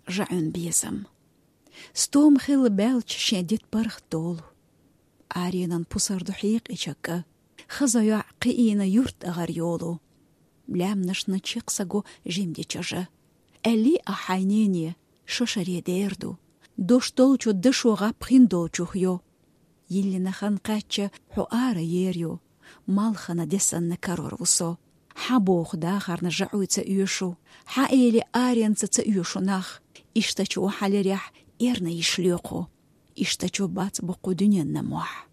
жаун бизам. Стом хил белч шедит барх долу. Аринан пусар духиق ичакка. Хазая қиина юрт агар йолу. Лямнашна чиксаго жимди чажа. Эли ахайнение шошаре дерду. Доштолчу дышуға пхиндолчух йо. Йиллина хан қача хуара ерю. Малхана десанна карорвусо. Хабох дахарна жауйца юшу. Хаэли арианца ца юшунах. Иштачу халерях эрна ишлёху. Иштачу бац буқудунен намуах.